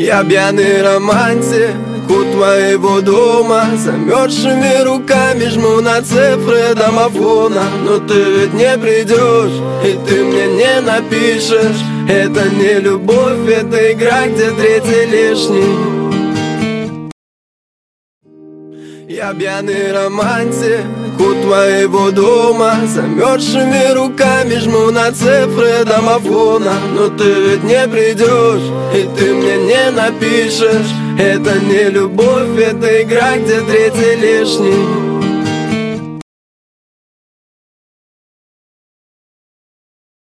Я пьяный романтик у твоего дома, замерзшими руками жму на цифры домофона. Но ты ведь не придешь, и ты мне не напишешь. Это не любовь, это игра, где третий лишний. Я пьяный романтик у твоего дома, замерзшими руками жму на цифры домофона. Но ты ведь не придешь, и ты мне не напишешь. Это не любовь, это игра, где третий лишний.